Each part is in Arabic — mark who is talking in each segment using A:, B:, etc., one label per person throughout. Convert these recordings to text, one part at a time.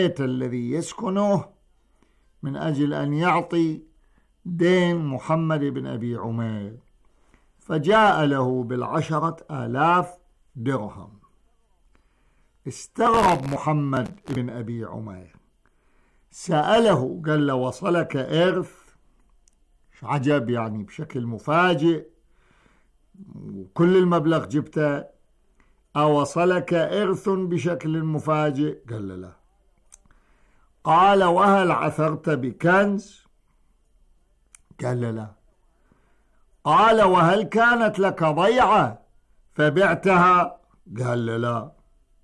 A: الذي يسكنه من أجل أن يعطي دين محمد بن أبي عمير، فجاء له ب10,000 درهم. استغرب محمد بن أبي عمير، سأله قال له: وصلك إرث؟ عجب، يعني بشكل مفاجئ، وكل المبلغ جبته. أوصلك إرث بشكل مفاجئ؟ قال له: لا. قال: وهل عثرت بكنز؟ قال له: لا. قال: وهل كانت لك ضيعة فبعتها؟ قال له: لا،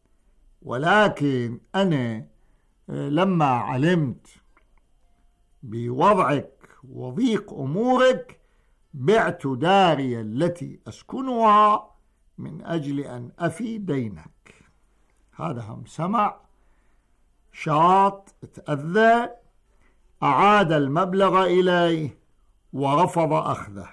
A: ولكن أنا لما علمت بوضعك وضيق أمورك بعت داري التي أسكنها من أجل أن أفي دينك. هذا هم سمع، شاط، تأذى، أعاد المبلغ إليه ورفض أخذه.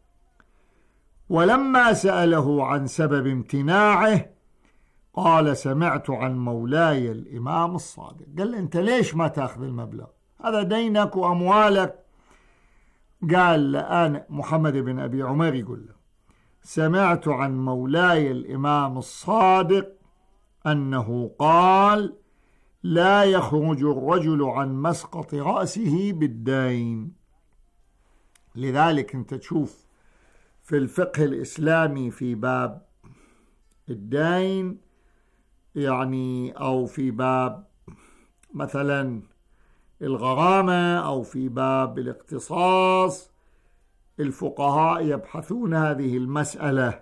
A: ولما سأله عن سبب امتناعه قال: سمعت عن مولاي الإمام الصادق. قال: أنت ليش ما تأخذ المبلغ؟ هذا دينك وأموالك. قال: الآن محمد بن أبي عمير يقول له: سمعت عن مولاي الإمام الصادق أنه قال: لا يخرج الرجل عن مسقط رأسه بالدين. لذلك أنت تشوف في الفقه الإسلامي في باب الدين، يعني أو في باب مثلا الغرامة أو في باب الاقتصاص، الفقهاء يبحثون هذه المسألة،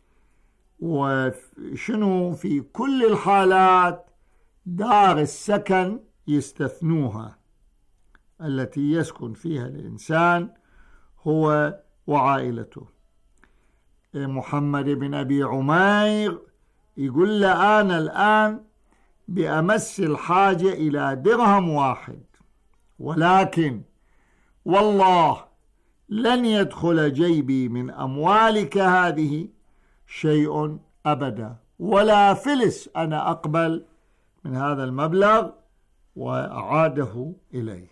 A: وشنو في كل الحالات دار السكن يستثنوها، التي يسكن فيها الإنسان هو وعائلته. محمد بن أبي عمير يقول له: أنا الآن بأمس الحاجة إلى درهم واحد، ولكن والله لن يدخل جيبي من أموالك هذه شيء أبدا، ولا فلس أنا أقبل من هذا المبلغ، وأعاده إليه.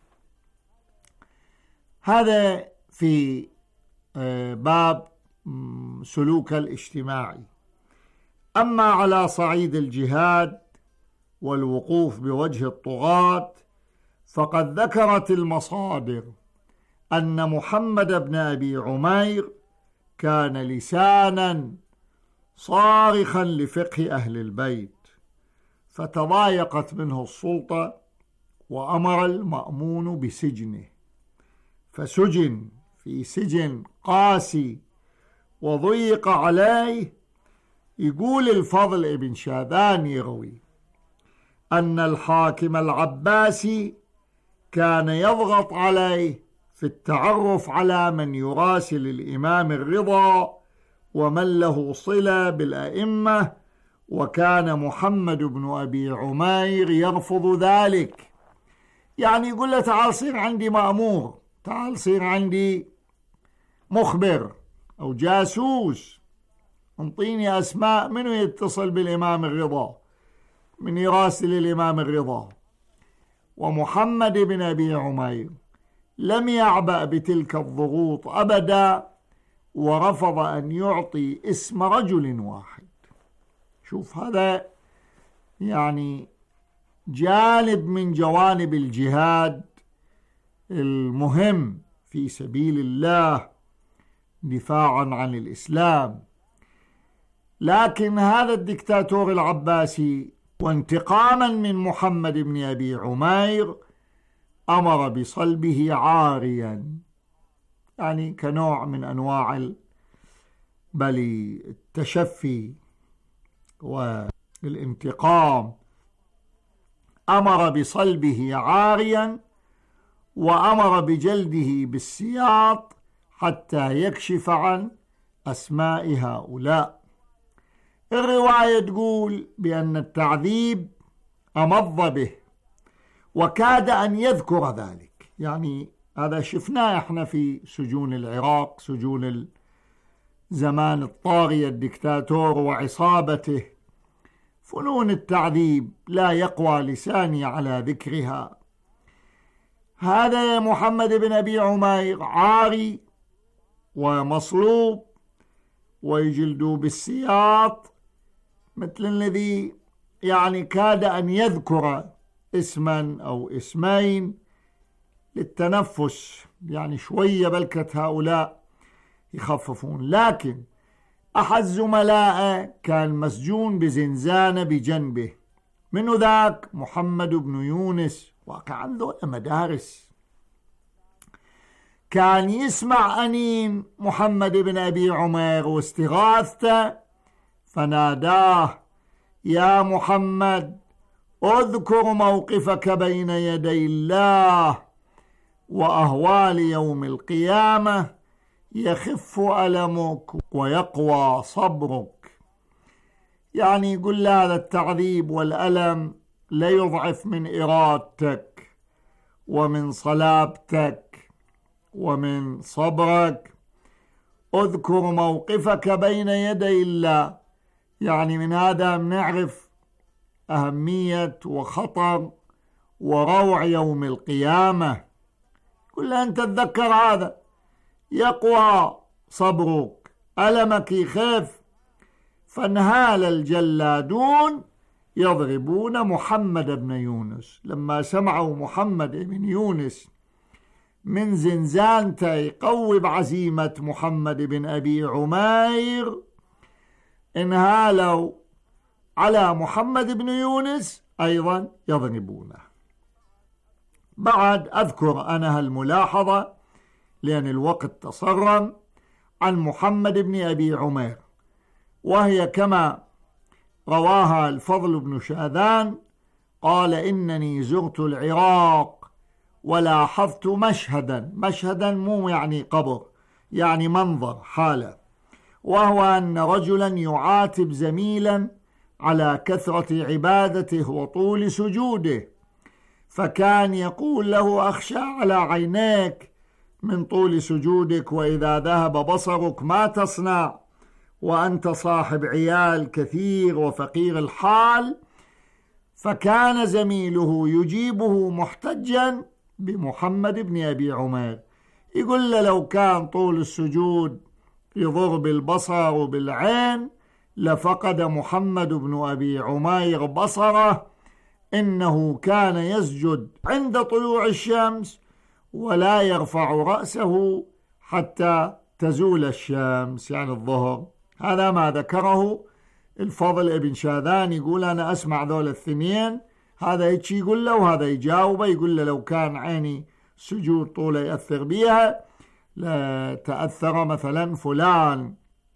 A: هذا في باب سلوك الاجتماعي. أما على صعيد الجهاد والوقوف بوجه الطغاة، فقد ذكرت المصادر أن محمد بن أبي عمير كان لسانا صارخا لفقه أهل البيت، فتضايقت منه السلطة وأمر المأمون بسجنه، فسجن في سجن قاسي وضيق عليه. يقول الفضل ابن شاذان يروي أن الحاكم العباسي كان يضغط عليه في التعرف على من يراسل الإمام الرضا ومن له صلة بالأئمة، وكان محمد بن أبي عمير يرفض ذلك. يعني يقول له: تعال صير عندي مأمور، تعال صير عندي مخبر أو جاسوس، انطيني أسماء منو يتصل بالإمام الرضا، من يراسل الإمام الرضا. ومحمد بن أبي عمير لم يعبأ بتلك الضغوط أبدا، ورفض أن يعطي اسم رجل واحد. شوف، هذا يعني جانب من جوانب الجهاد المهم في سبيل الله دفاعا عن الإسلام. لكن هذا الدكتاتور العباسي وانتقاما من محمد بن أبي عمير أمر بصلبه عاريا، يعني كنوع من أنواع التشفي والانتقام. أمر بصلبه عاريا وأمر بجلده بالسياط حتى يكشف عن أسماء هؤلاء. الرواية تقول بأن التعذيب أمض به وكاد أن يذكر ذلك، يعني هذا شفناه احنا في سجون العراق، سجون زمان الطاغية الدكتاتور وعصابته، فنون التعذيب لا يقوى لساني على ذكرها. هذا يا محمد بن أبي عمير عاري ومصلوب ويجلدوا بالسياط، مثل الذي يعني كاد أن يذكر اسما أو اسمين للتنفس، يعني شوية بلكة هؤلاء يخففون. لكن أحد زملائه كان مسجون بزنزانة بجنبه، من ذاك محمد بن يونس، وكان عنده مدارس. كان يسمع أنين محمد بن أبي عمير واستغاثته، فناداه: يا محمد، اذكر موقفك بين يدي الله وأهوال يوم القيامة، يخف ألمك ويقوى صبرك. يعني يقول هذا التعذيب والألم لا يضعف من إرادتك ومن صلابتك ومن صبرك. اذكر موقفك بين يدي الله، يعني من هذا نعرف أهمية وخطر وروع يوم القيامة. كل أن تتذكر هذا يقوى صبرك، ألمك يخف. فانهال الجلادون يضربون محمد بن يونس. لما سمعوا محمد بن يونس من زنزانته يقوي بعزيمة محمد بن أبي عمير، انهالوا على محمد بن يونس أيضا يضربونه. بعد أذكر أنا هالملاحظة لأن الوقت تصرم عن محمد بن أبي عمير، وهي كما رواها الفضل بن شاذان قال: إنني زرت العراق ولاحظت مشهدا مو يعني قبر، يعني منظر حالة، وهو أن رجلا يعاتب زميلا على كثرة عبادته وطول سجوده، فكان يقول له: أخشى على عينيك من طول سجودك، وإذا ذهب بصرك ما تصنع، وأنت صاحب عيال كثير وفقير الحال. فكان زميله يجيبه محتجا بمحمد بن أبي عمير، يقول له: لو كان طول السجود يضر بالبصر وبالعين لفقد محمد بن أبي عمير بصره، إنه كان يسجد عند طلوع الشمس ولا يرفع رأسه حتى تزول الشمس، يعني الظهر. هذا ما ذكره الفضل ابن شاذان. يقول: أنا أسمع ذول الاثنين، هذا هيك يقول له وهذا يجاوبه، يقول له: لو كان عيني سجود طوله يأثر بها لتأثر مثلا فلان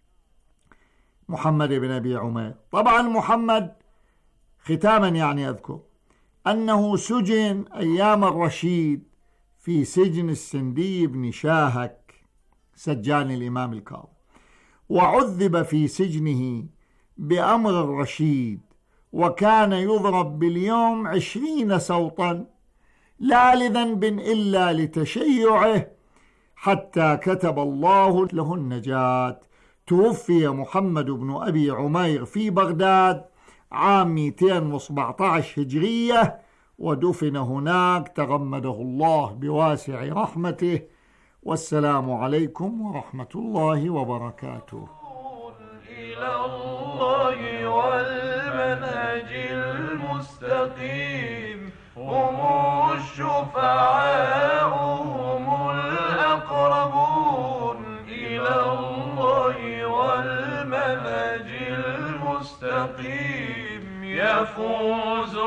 A: محمد بن أبي عمير. طبعا محمد ختاما يعني أذكر أنه سجن أيام الرشيد في سجن السندي بن شاهك سجان الإمام الكاظم، وعذب في سجنه بأمر الرشيد، وكان يضرب باليوم 20 سوطا، لا لذنب إلا لتشيعه، حتى كتب الله له النجاة. توفي محمد بن أبي عمير في بغداد عام 217 هجرية، ودفن هناك تغمده الله بواسع رحمته. والسلام عليكم ورحمة الله وبركاته.
B: إلى الله والمنهج المستقيم، هم الشفعاء هم الأقربون. إلى الله والمنهج المستقيم، يفوز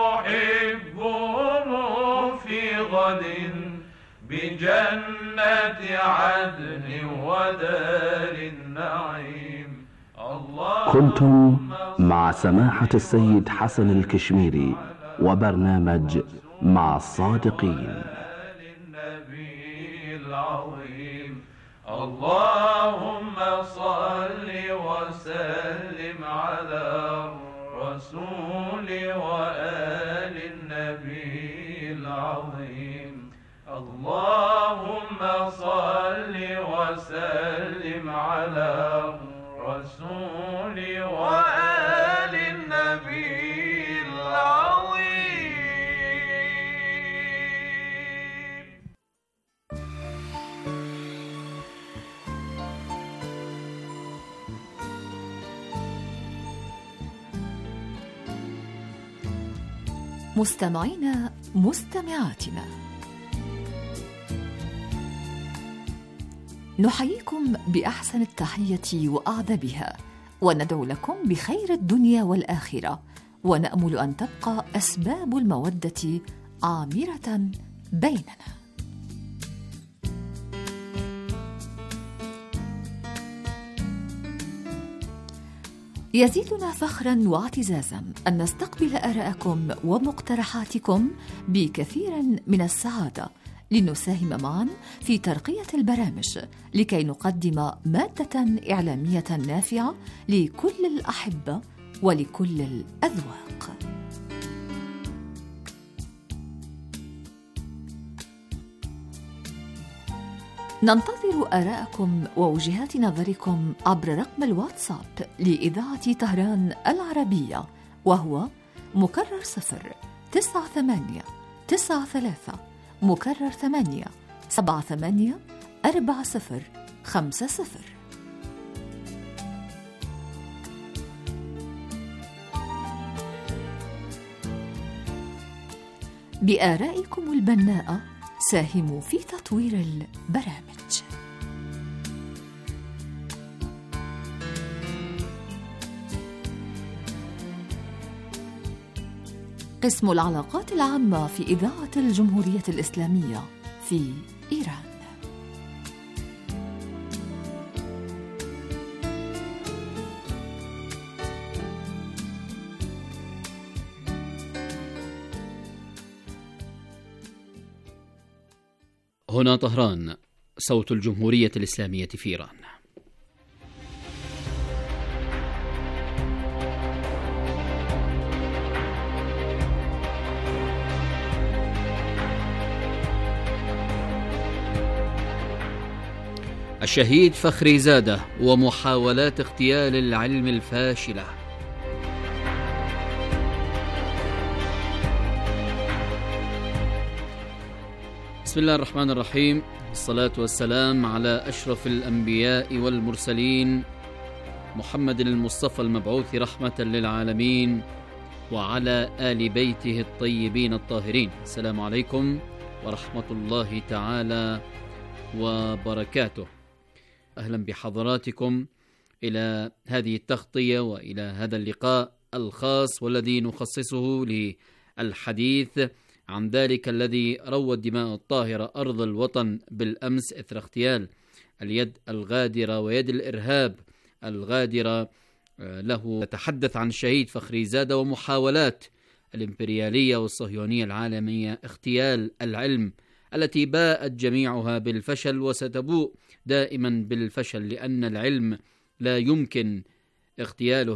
B: محبهم في غد بجنة عدن ودار النعيم.
C: كنتم مع سماحة السيد حسن الكشميري وبرنامج مع الصادقين.
B: اللهم صل وسلم على الرسول وآل النبي العظيم. اللهم صل وسلم على الرسول وآل النبي
D: مستمعينا مستمعاتنا، نحييكم بأحسن التحية وأعذبها، وندعو لكم بخير الدنيا والآخرة، ونأمل أن تبقى أسباب المودة عامرة بيننا. يزيدنا فخراً واعتزازاً أن نستقبل آراءكم ومقترحاتكم بكثير من السعادة، لنساهم معاً في ترقية البرامج لكي نقدم مادة إعلامية نافعة لكل الأحبة ولكل الأذواق. ننتظر آراءكم ووجهات نظركم عبر رقم الواتساب لإذاعة طهران العربية، وهو مكرر 09893 مكرر 8784050. بآرائكم البناءة ساهموا في تطوير البرامج. قسم العلاقات العامة في إذاعة الجمهورية الإسلامية في إيران.
E: هنا طهران، صوت الجمهورية الإسلامية في إيران. الشهيد فخري زادة ومحاولات اغتيال العلم الفاشلة. بسم الله الرحمن الرحيم، الصلاة والسلام على أشرف الأنبياء والمرسلين، محمد المصطفى المبعوث رحمة للعالمين، وعلى آل بيته الطيبين الطاهرين. السلام عليكم ورحمة الله تعالى وبركاته. أهلا بحضراتكم إلى هذه التغطية وإلى هذا اللقاء الخاص، والذي نخصصه للحديث عن ذلك الذي روى الدماء الطاهرة أرض الوطن بالأمس إثر اغتيال اليد الغادرة ويد الإرهاب الغادرة له. نتحدث عن الشهيد فخري زادة ومحاولات الإمبريالية والصهيونية العالمية اغتيال العلم، التي باءت جميعها بالفشل وستبوء دائما بالفشل، لأن العلم لا يمكن اغتياله.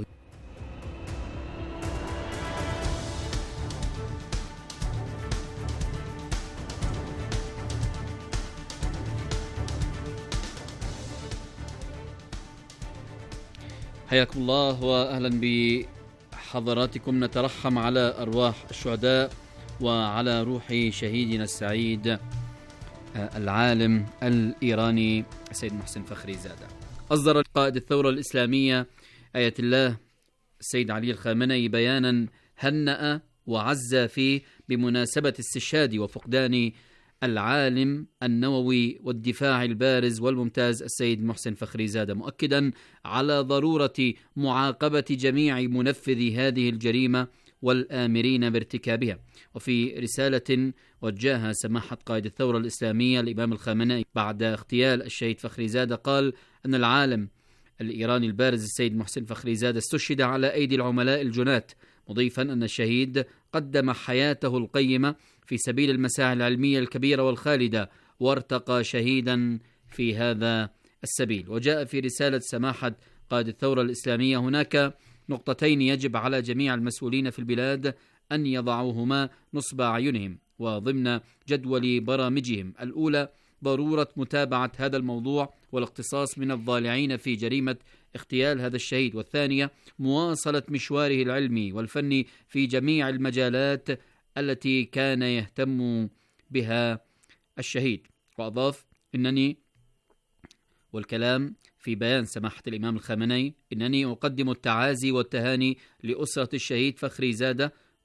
E: حياكم الله وأهلا بحضراتكم. نترحم على أرواح الشهداء وعلى روح شهيدنا السعيد العالم الإيراني السيد محسن فخري زادة. أصدر قائد الثورة الإسلامية آية الله السيد علي الخامنئي بيانا هنأ وعزى فيه بمناسبة استشهاد وفقدان العالم النووي والدفاع البارز والممتاز السيد محسن فخري زادة، مؤكدا على ضرورة معاقبة جميع منفذي هذه الجريمة والآمرين بارتكابها. وفي رسالة وجهها سماحة قائد الثورة الإسلامية الإمام الخامنئي بعد اغتيال الشهيد فخري زادة، قال أن العالم الإيراني البارز السيد محسن فخري زادة استشهد على أيدي العملاء الجنات، مضيفا أن الشهيد قدم حياته القيمة في سبيل المساعي العلمية الكبيرة والخالدة، وارتقى شهيدا في هذا السبيل. وجاء في رسالة سماحة قائد الثورة الإسلامية هناك نقطتين يجب على جميع المسؤولين في البلاد أن يضعوهما نصب أعينهم وضمن جدول برامجهم. الأولى ضرورة متابعة هذا الموضوع والاقتصاص من الضالعين في جريمة اغتيال هذا الشهيد، والثانية مواصلة مشواره العلمي والفني في جميع المجالات التي كان يهتم بها الشهيد. وأضاف إنني، والكلام في بيان سماحة الإمام الخامنئي، إنني أقدم التعازي والتهاني لأسرة الشهيد فخري زادة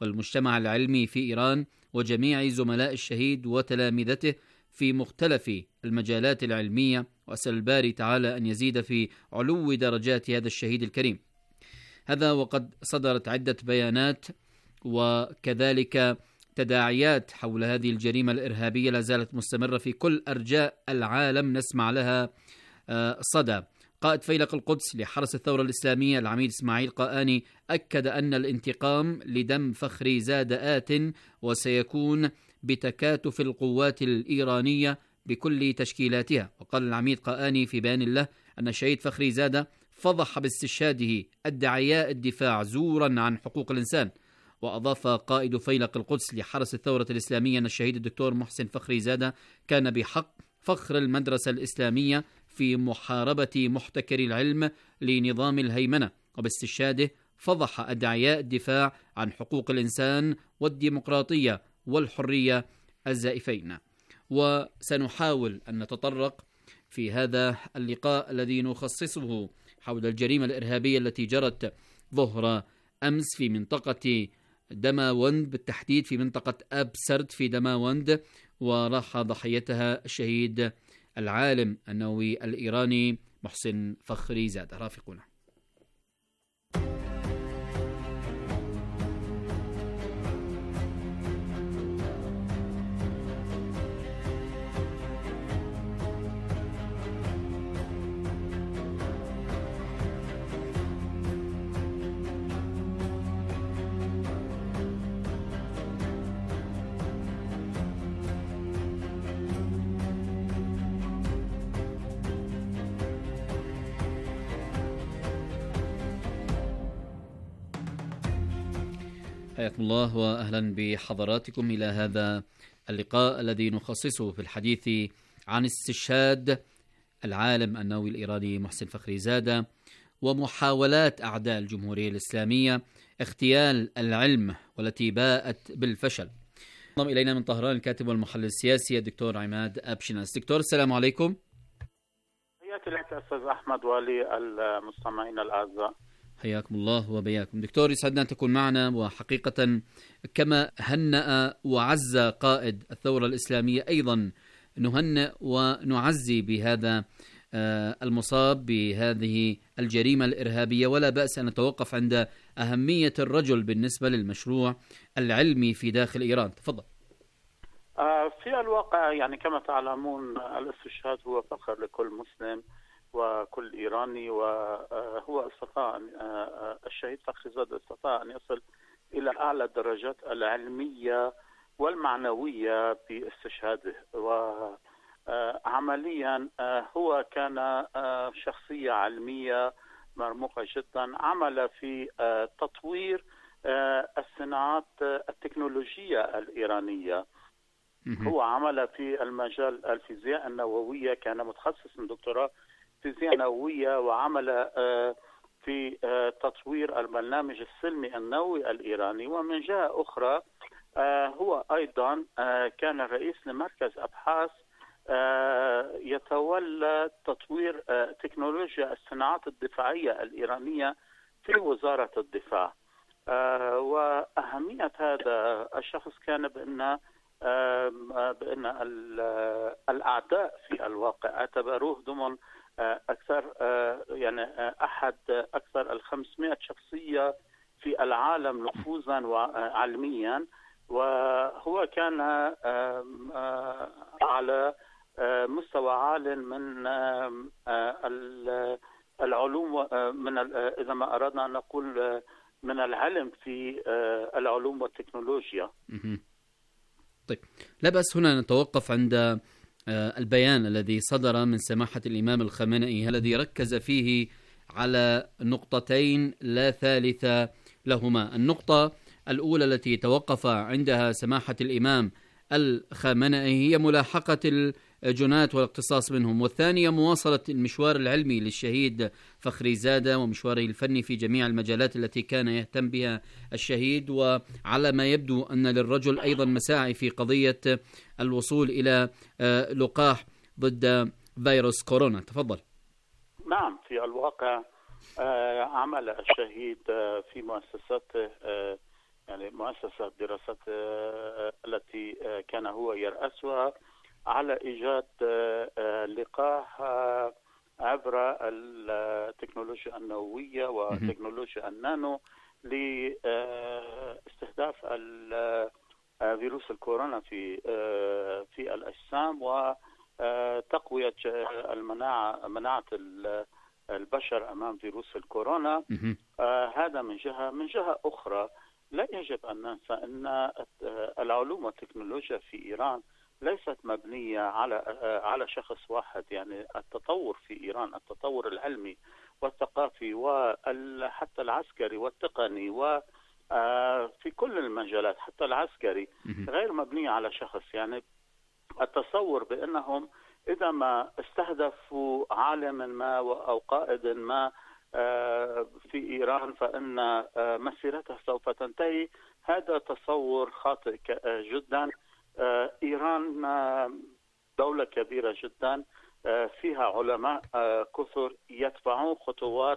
E: والمجتمع العلمي في إيران وجميع زملاء الشهيد وتلامذته في مختلف المجالات العلمية، وأسأل الباري تعالى أن يزيد في علو درجات هذا الشهيد الكريم. هذا وقد صدرت عدة بيانات وكذلك تداعيات حول هذه الجريمة الإرهابية لا زالت مستمرة في كل أرجاء العالم، نسمع لها صدى. قائد فيلق القدس لحرس الثورة الإسلامية العميد إسماعيل قآني أكد أن الانتقام لدم فخري زاد آت، وسيكون بتكاتف القوات الإيرانية بكل تشكيلاتها. وقال العميد قآني في بيان له أن الشهيد فخري زاد فضح باستشهاده ادعياء الدفاع زورا عن حقوق الإنسان. وأضاف قائد فيلق القدس لحرس الثورة الإسلامية أن الشهيد الدكتور محسن فخري زاد كان بحق فخر المدرسة الإسلامية في محاربة محتكري العلم لنظام الهيمنة، وباستشهاده فضح أدعياء الدفاع عن حقوق الإنسان والديمقراطية والحرية الزائفين. وسنحاول أن نتطرق في هذا اللقاء الذي نخصصه حول الجريمة الإرهابية التي جرت ظهر أمس في منطقة دماوند، بالتحديد في منطقة أبسرد في دماوند، وراح ضحيتها الشهيد العالم النووي الإيراني محسن فخري زاد. رافقونا. حياكم الله وأهلا بحضراتكم إلى هذا اللقاء الذي نخصصه في الحديث عن استشهاد العالم النووي الإيراني محسن فخري زاد ومحاولات أعداء الجمهورية الإسلامية اغتيال العلم والتي باءت بالفشل. انضم إلينا من طهران الكاتب والمحلل السياسي الدكتور عماد أبشناس. دكتور السلام عليكم.
F: حياك لك أستاذ أحمد وللمستمعين الأعزاء.
E: حياكم الله وبياكم. دكتور يسعدنا أن تكون معنا، وحقيقة كما هنأ وعز قائد الثورة الإسلامية أيضا نهنئ ونعزي بهذا المصاب بهذه الجريمة الإرهابية، ولا بأس أن نتوقف عند أهمية الرجل بالنسبة للمشروع العلمي في داخل إيران. تفضل.
F: في الواقع يعني كما تعلمون الاستشهاد هو فخر لكل مسلم وكل إيراني، وهو استطاع الشهيد فخري زاد استطاع أن يصل إلى أعلى الدرجات العلمية والمعنوية باستشهاده. وعمليا هو كان شخصية علمية مرموقة جدا، عمل في تطوير الصناعات التكنولوجية الإيرانية. هو عمل في المجال الفيزياء النووية، كان متخصص من دكتوراه فيزياء نووية، وعمل في تطوير البرنامج السلمي النووي الإيراني. ومن جهة أخرى هو أيضا كان رئيس لمركز أبحاث يتولى تطوير تكنولوجيا الصناعات الدفاعية الإيرانية في وزارة الدفاع. وأهمية هذا الشخص كان بأن الأعداء في الواقع اعتبروه ضمن أكثر يعني أحد أكثر 500 شخصية في العالم نفوذا وعلميا، وهو كان على مستوى عال من العلوم، من إذا ما أردنا أن نقول من العلم في العلوم والتكنولوجيا.
E: طيب، لا بأس هنا نتوقف عند البيان الذي صدر من سماحة الإمام الخامنئي الذي ركز فيه على نقطتين لا ثالث لهما. النقطة الأولى التي توقف عندها سماحة الإمام الخامنئي هي ملاحقة الجناة والاقتصاص منهم، والثانية مواصلة المشوار العلمي للشهيد فخري زاد ومشواره الفني في جميع المجالات التي كان يهتم بها الشهيد. وعلى ما يبدو أن للرجل أيضا مساعي في قضية الوصول إلى لقاح ضد فيروس كورونا. تفضل.
F: نعم، في الواقع عمل الشهيد في مؤسساته يعني مؤسسة دراسات التي كان هو يرأسها على إيجاد لقاح عبر التكنولوجيا النووية وتكنولوجيا النانو لاستهداف فيروس الكورونا في الأجسام وتقوية مناعة البشر أمام فيروس الكورونا. هذا من جهة أخرى لا يجب أن ننسى أن العلوم والتكنولوجيا في إيران ليست مبنية على شخص واحد. يعني التطور في إيران، التطور العلمي والثقافي وحتى العسكري والتقني وفي كل المجالات حتى العسكري غير مبنية على شخص. يعني التصور بأنهم إذا ما استهدفوا عالما ما أو قائد ما في إيران فإن مسيرته سوف تنتهي، هذا تصور خاطئ جدا. إيران دولة كبيرة جدا فيها علماء كثر يتبعون خطوات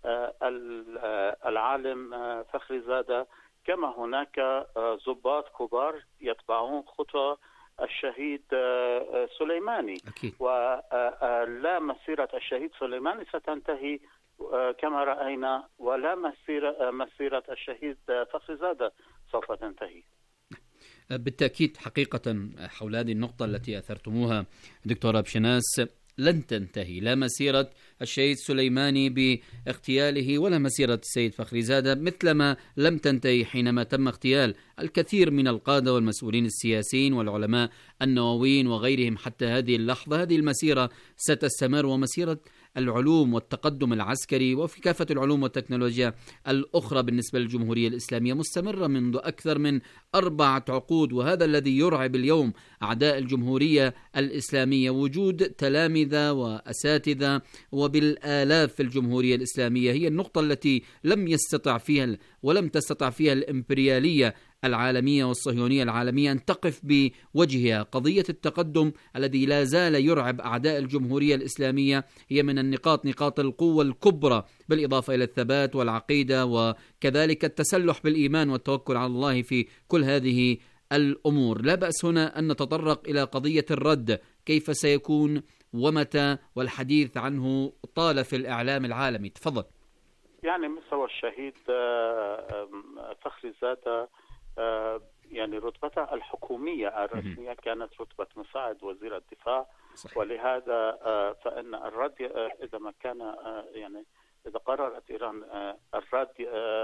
F: العالم فخرزادة، كما هناك ضباط كبار يتبعون خطى الشهيد سليماني. ولا مسيرة الشهيد سليماني ستنتهي كما رأينا، ولا مسيرة الشهيد فخرزادة سوف تنتهي.
E: بالتأكيد حقيقة حول هذه النقطة التي أثرتموها دكتور أبشناس لن تنتهي، لا مسيرة الشهيد سليماني باغتياله ولا مسيرة السيد فخرزادة، مثلما لم تنتهي حينما تم اغتيال الكثير من القادة والمسؤولين السياسيين والعلماء النوويين وغيرهم. حتى هذه اللحظة هذه المسيرة ستستمر، ومسيرة العلوم والتقدم العسكري وفي كافة العلوم والتكنولوجيا الأخرى بالنسبة للجمهورية الإسلامية مستمرة منذ أكثر من 4 عقود. وهذا الذي يرعب اليوم أعداء الجمهورية الإسلامية، وجود تلامذة وأساتذة وبالآلاف في الجمهورية الإسلامية. هي النقطة التي ولم تستطع فيها الإمبريالية العالمية والصهيونية العالمية أن تقف بوجهها. قضية التقدم الذي لا زال يرعب أعداء الجمهورية الإسلامية هي من نقاط القوة الكبرى، بالإضافة إلى الثبات والعقيدة وكذلك التسلح بالإيمان والتوكل على الله في كل هذه الأمور. لا بأس هنا أن نتطرق إلى قضية الرد، كيف سيكون ومتى، والحديث عنه طال في الإعلام العالمي. تفضل.
F: يعني مستوى الشهيد فخرزادة يعني رتبته الحكومية الرسمية كانت رتبة مساعد وزير الدفاع. صحيح. ولهذا فإن الرد إذا ما كان يعني إذا قررت إيران الرد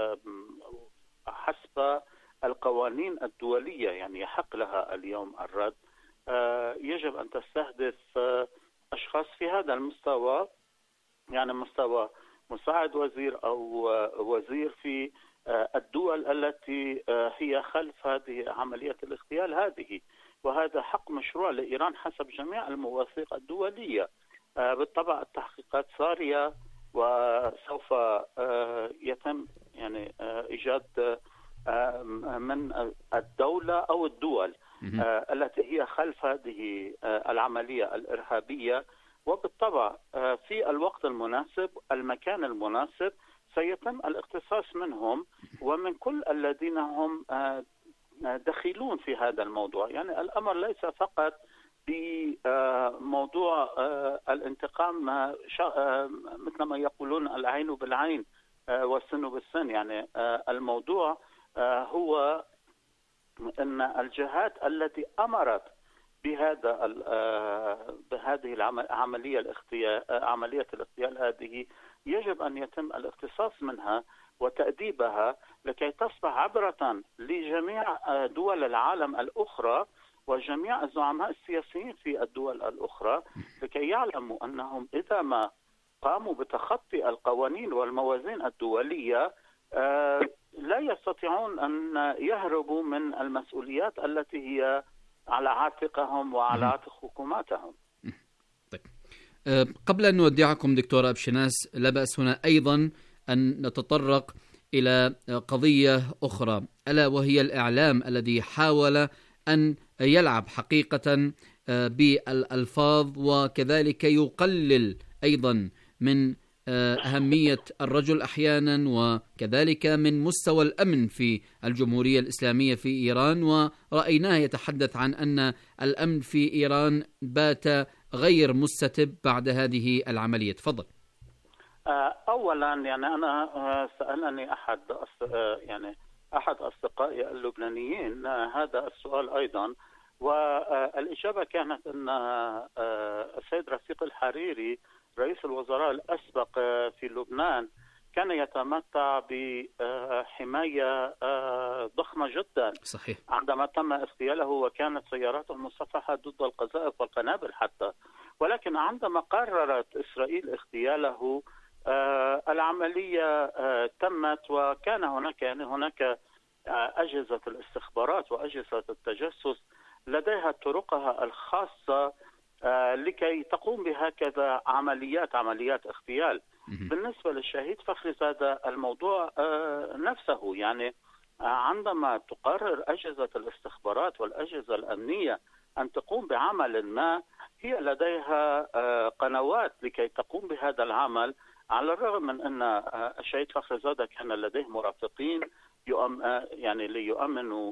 F: حسب القوانين الدولية، يعني يحق لها اليوم الرد، يجب أن تستهدف أشخاص في هذا المستوى، يعني مستوى مساعد وزير أو وزير في الدول التي هي خلف هذه عملية الاغتيال هذه. وهذا حق مشروع لإيران حسب جميع المواثيق الدولية. بالطبع التحقيقات سارية، وسوف يتم يعني إيجاد من الدولة أو الدول التي هي خلف هذه العملية الإرهابية. وبالطبع في الوقت المناسب المكان المناسب سيتم الاقتصاص منهم ومن كل الذين هم دخيلون في هذا الموضوع. يعني الأمر ليس فقط بموضوع الانتقام مثل ما يقولون العين بالعين والسن بالسن. يعني الموضوع هو أن الجهات التي أمرت بهذه عملية الاغتيال هذه يجب أن يتم الاقتصاص منها وتأديبها لكي تصبح عبرة لجميع دول العالم الأخرى وجميع الزعماء السياسيين في الدول الأخرى، لكي يعلموا أنهم إذا ما قاموا بتخطي القوانين والموازين الدولية لا يستطيعون أن يهربوا من المسؤوليات التي هي على عاتقهم وعلى عاتق حكوماتهم.
E: طيب. قبل أن نودعكم دكتور أبشناس، لا بأس هنا أيضا أن نتطرق إلى قضية أخرى، ألا وهي الإعلام الذي حاول أن يلعب حقيقة بالألفاظ وكذلك يقلل أيضا من أهمية الرجل أحيانا، وكذلك من مستوى الأمن في الجمهورية الإسلامية في إيران، ورأيناه يتحدث عن أن الأمن في إيران بات غير مستتب بعد هذه العملية. تفضل.
F: أولا يعني أنا سألني أحد أصدقائي اللبنانيين هذا السؤال أيضا، والإجابة كانت أن السيد رفيق الحريري رئيس الوزراء الأسبق في لبنان كان يتمتع بحماية ضخمة جدا.
E: صحيح.
F: عندما تم اغتياله وكانت سياراته مصفحة ضد القذائف والقنابل حتى، ولكن عندما قررت إسرائيل اغتياله العملية تمت، وكان هناك أجهزة الاستخبارات وأجهزة التجسس لديها طرقها الخاصة لكي تقوم بهكذا عمليات اغتيال. بالنسبة للشهيد فخرزادة الموضوع نفسه، يعني عندما تقرر أجهزة الاستخبارات والأجهزة الأمنية أن تقوم بعمل ما، هي لديها قنوات لكي تقوم بهذا العمل، على الرغم من أن الشهيد فخرزادة كان لديه مرافقين يعني ليؤمنوا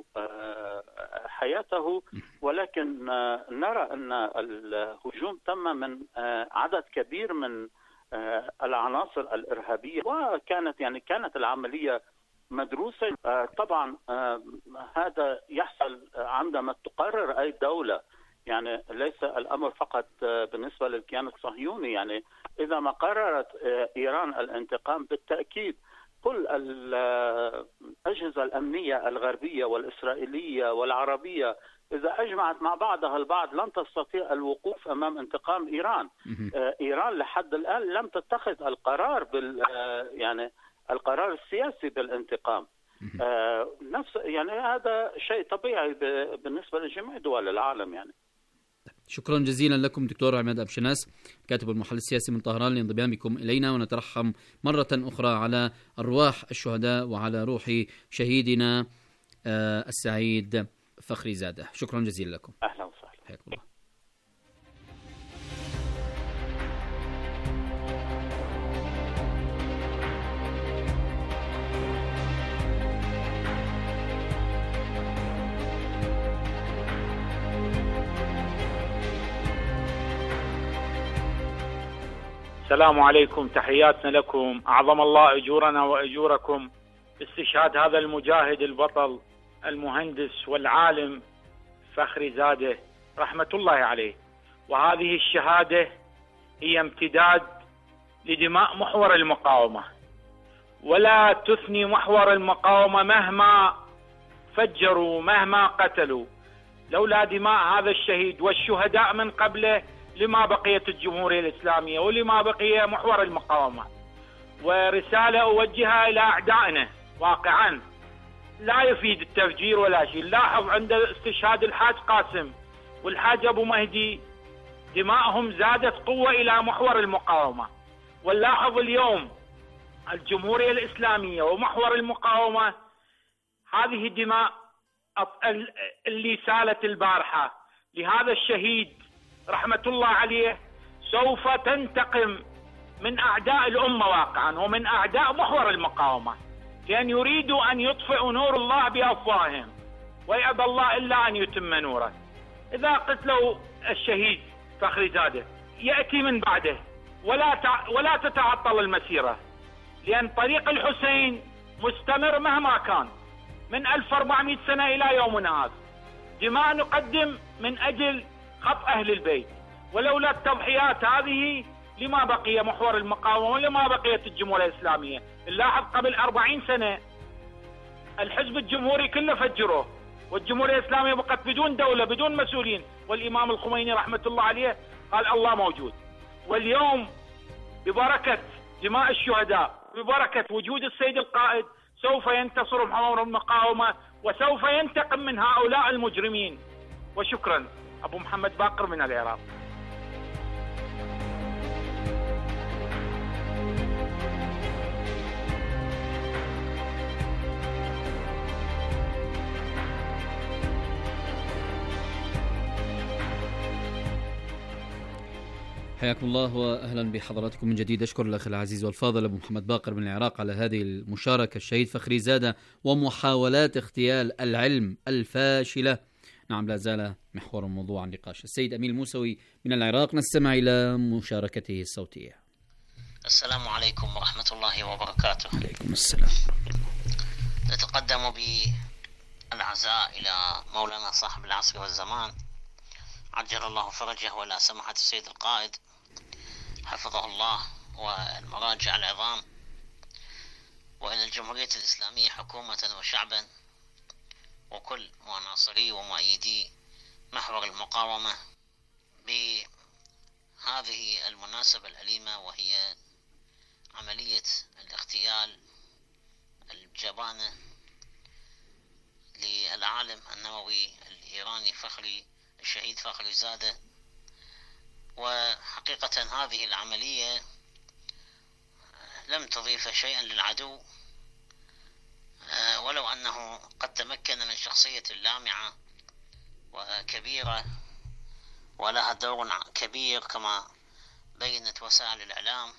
F: حياته، ولكن نرى أن الهجوم تم من عدد كبير من العناصر الإرهابية، كانت العملية مدروسة. طبعا هذا يحصل عندما تقرر أي دولة، يعني ليس الأمر فقط بالنسبة للكيان الصهيوني، يعني إذا ما قررت إيران الانتقام بالتأكيد كل الأجهزة الأمنية الغربية والإسرائيلية والعربية إذا أجمعت مع بعضها البعض لن تستطيع الوقوف أمام انتقام إيران. إيران لحد الآن لم تتخذ القرار يعني القرار السياسي بالانتقام. يعني هذا شيء طبيعي بالنسبة لجميع دول العالم. يعني
E: شكرا جزيلا لكم دكتور عماد أبشناس، كاتب المحلل السياسي من طهران، لانضمام بكم إلينا، ونترحم مرة أخرى على أرواح الشهداء وعلى روح شهيدنا السعيد فخرزادة. شكرا جزيلا لكم.
F: أهلا وسهلا.
E: حياكم الله.
G: السلام عليكم، تحياتنا لكم، أعظم الله أجورنا وأجوركم باستشهاد هذا المجاهد البطل المهندس والعالم فخرزادة رحمة الله عليه. وهذه الشهادة هي امتداد لدماء محور المقاومة، ولا تثني محور المقاومة مهما فجروا مهما قتلوا. لولا دماء هذا الشهيد والشهداء من قبله لما بقيت الجمهورية الإسلامية ولما بقي محور المقاومة. ورسالة أوجهها إلى أعدائنا واقعا، لا يفيد التفجير ولا شيء. لاحظ عند استشهاد الحاج قاسم والحاج أبو مهدي دماءهم زادت قوة إلى محور المقاومة، ونلاحظ اليوم الجمهورية الإسلامية ومحور المقاومة هذه الدماء اللي سالت البارحة لهذا الشهيد رحمة الله عليه سوف تنتقم من أعداء الأمة واقعا ومن أعداء محور المقاومة، لأن يريدوا أن يطفئوا نور الله بأفواههم ويأبى الله إلا أن يتم نوره. إذا قتلوا الشهيد فخرزادة يأتي من بعده ولا تتعطل المسيرة، لأن طريق الحسين مستمر مهما كان من 1400 سنة إلى يومنا هذا. دماء نقدم من أجل خط أهل البيت، ولولا التضحيات هذه لما بقي محور المقاومة ولما بقيت الجمهورية الإسلامية. نلاحظ قبل 40 سنة الحزب الجمهوري كله فجروه، والجمهورية الإسلامية بقت بدون دولة بدون مسؤولين، والإمام الخميني رحمة الله عليه قال الله موجود. واليوم ببركة دماء الشهداء، ببركة وجود السيد القائد، سوف ينتصر محور المقاومة وسوف ينتقم من هؤلاء المجرمين. وشكرا. أبو محمد باقر من العراق.
E: حياكم الله وأهلا بحضراتكم من جديد. أشكر الأخ العزيز والفاضل أبو محمد باقر من العراق على هذه المشاركة. الشهيد فخري زادة ومحاولات اغتيال العلم الفاشلة. نعم، لا زال محور موضوع النقاش. السيد أمين الموسوي من العراق، نستمع إلى مشاركته الصوتية.
H: السلام عليكم ورحمة الله وبركاته.
E: عليكم السلام.
H: نتقدم بالعزاء إلى مولانا صاحب العصر والزمان عجل الله فرجه، ولا سماحة السيد القائد حفظه الله، والمراجع العظام، وإلى الجمهورية الإسلامية حكومة وشعبا، وكل مناصري ومؤيدي محور المقاومة بهذه المناسبة الأليمة، وهي عملية الاغتيال الجبانة للعالم النووي الإيراني الشهيد فخري زادة. وحقيقة هذه العملية لم تضيف شيئا للعدو، ولو أنه قد تمكن من شخصية لامعة وكبيرة ولها دور كبير كما بينت وسائل الإعلام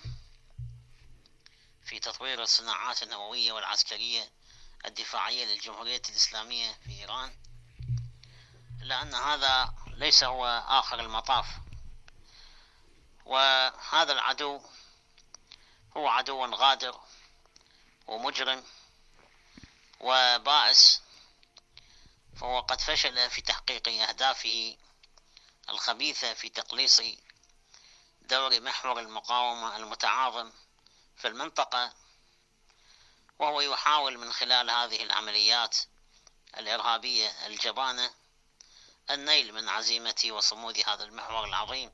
H: في تطوير الصناعات النووية والعسكرية الدفاعية للجمهورية الإسلامية في إيران، إلا أن هذا ليس هو آخر المطاف. وهذا العدو هو عدو غادر ومجرم وبائس، فهو قد فشل في تحقيق أهدافه الخبيثة في تقليص دور محور المقاومة المتعاظم في المنطقة، وهو يحاول من خلال هذه العمليات الإرهابية الجبانة النيل من عزيمة وصمود هذا المحور العظيم.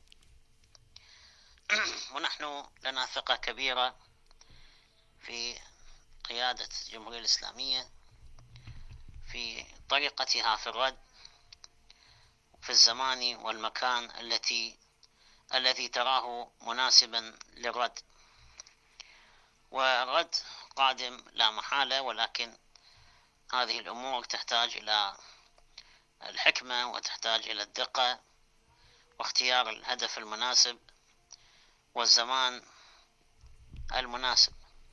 H: ونحن لنا ثقة كبيرة في قيادة الجمهورية الإسلامية في طريقتها في الرد في الزمان والمكان الذي تراه مناسبا للرد. والرد قادم لا محالة، ولكن هذه الأمور تحتاج إلى الحكمة وتحتاج إلى الدقة واختيار الهدف المناسب والزمان المناسب.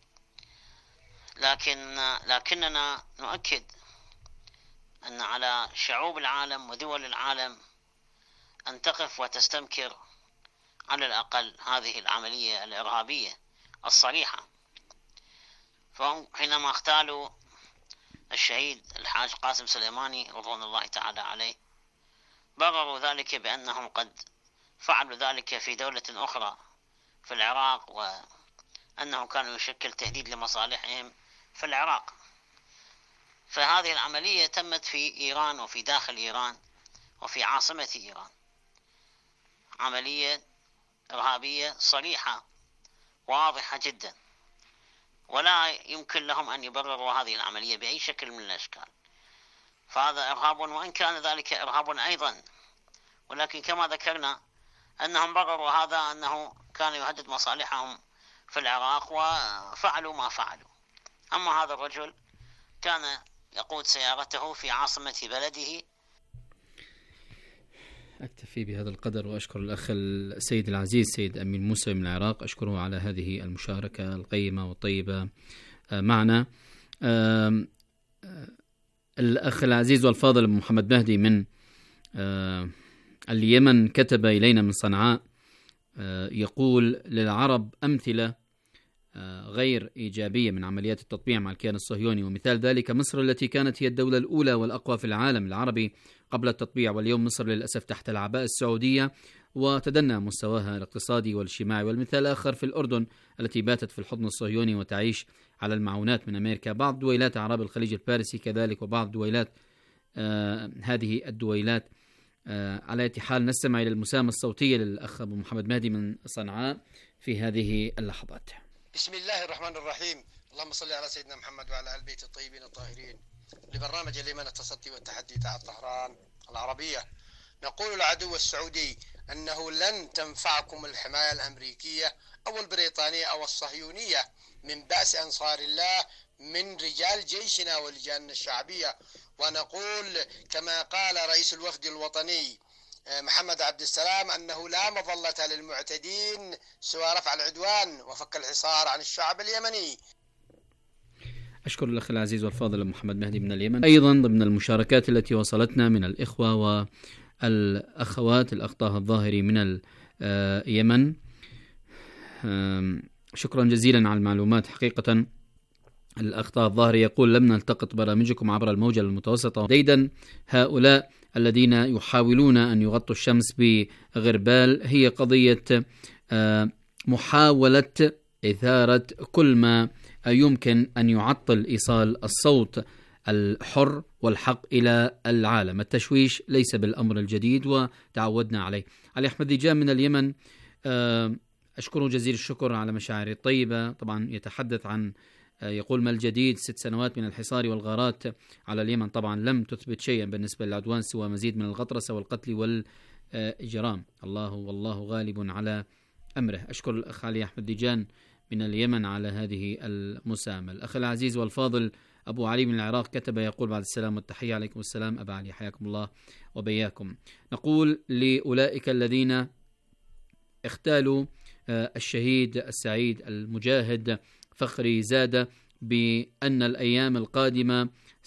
H: لكننا نؤكد أن على شعوب العالم ودول العالم أن تقف وتستنكر على الأقل هذه العملية الإرهابية الصريحة. فهم حينما اغتالوا الشهيد الحاج قاسم سليماني رضوان الله تعالى عليه برروا ذلك بأنهم قد فعلوا ذلك في دولة أخرى في العراق، وأنه كان يشكل تهديد لمصالحهم في العراق. فهذه العملية تمت في إيران وفي داخل إيران وفي عاصمة إيران، عملية إرهابية صريحة واضحة جدا، ولا يمكن لهم أن يبرروا هذه العملية بأي شكل من الأشكال. فهذا إرهاب، وإن كان ذلك إرهاب أيضا، ولكن كما ذكرنا أنهم برروا هذا أنه كان يهدد مصالحهم في العراق وفعلوا ما فعلوا. أما هذا الرجل كان يقود سيارته في عاصمة بلده.
E: أكتفي بهذا القدر، وأشكر الأخ السيد العزيز سيد أمين موسى من العراق، أشكره على هذه المشاركة القيمة والطيبة معنا. الأخ العزيز والفاضل محمد مهدي من اليمن كتب إلينا من صنعاء، يقول: للعرب أمثلة غير إيجابية من عمليات التطبيع مع الكيان الصهيوني، ومثال ذلك مصر التي كانت هي الدولة الأولى والأقوى في العالم العربي قبل التطبيع، واليوم مصر للأسف تحت العباءة السعودية وتدنى مستواها الاقتصادي والاجتماعي. والمثال آخر في الأردن التي باتت في الحضن الصهيوني وتعيش على المعونات من أمريكا. بعض دويلات أعراب الخليج الفارسي كذلك، وبعض دويلات هذه الدويلات. على أي حال نستمع إلى المساهمة الصوتية للأخ أبو محمد مهدي من صنعاء في هذه اللحظات.
I: بسم الله الرحمن الرحيم. اللهم صل على سيدنا محمد وعلى آل بيت الطيبين الطاهرين. لبرنامج اليمن التصدي والتحدي تحت طهران العربية، نقول العدو السعودي أنه لن تنفعكم الحماية الأمريكية أو البريطانية أو الصهيونية من بأس أنصار الله من رجال جيشنا ولجاننا الشعبية. ونقول كما قال رئيس الوفد الوطني محمد عبد السلام أنه لا مظلة للمعتدين سوى رفع العدوان وفك الحصار عن الشعب اليمني.
E: أشكر الأخ العزيز والفاضل محمد مهدي من اليمن. أيضا ضمن المشاركات التي وصلتنا من الإخوة والأخوات الأخ طه الظاهري من اليمن، شكرا جزيلا على المعلومات. حقيقة الأخ طه الظاهري يقول: لم نلتقط برامجكم عبر الموجة المتوسطة ديدا. هؤلاء الذين يحاولون أن يغطوا الشمس بغربال هي قضية محاولة إثارة كل ما يمكن أن يعطل إيصال الصوت الحر والحق إلى العالم. التشويش ليس بالأمر الجديد وتعودنا عليه. علي أحمد ديجان من اليمن، أشكره جزيل الشكر على مشاعري الطيبة. طبعا يتحدث عن، يقول: ما الجديد؟ 6 سنوات من الحصار والغارات على اليمن طبعا لم تثبت شيئا بالنسبة للعدوان سوى مزيد من الغطرسة والقتل والإجرام. الله والله غالب على أمره. أشكر الأخ علي أحمد ديجان من اليمن على هذه المساهمة. الأخ العزيز والفاضل أبو علي من العراق كتب يقول: بعد السلام والتحية. عليكم السلام أبا علي، حياكم الله وبياكم. نقول لأولئك الذين اختالوا الشهيد السعيد المجاهد فخري زادة بأن الأيام القادمة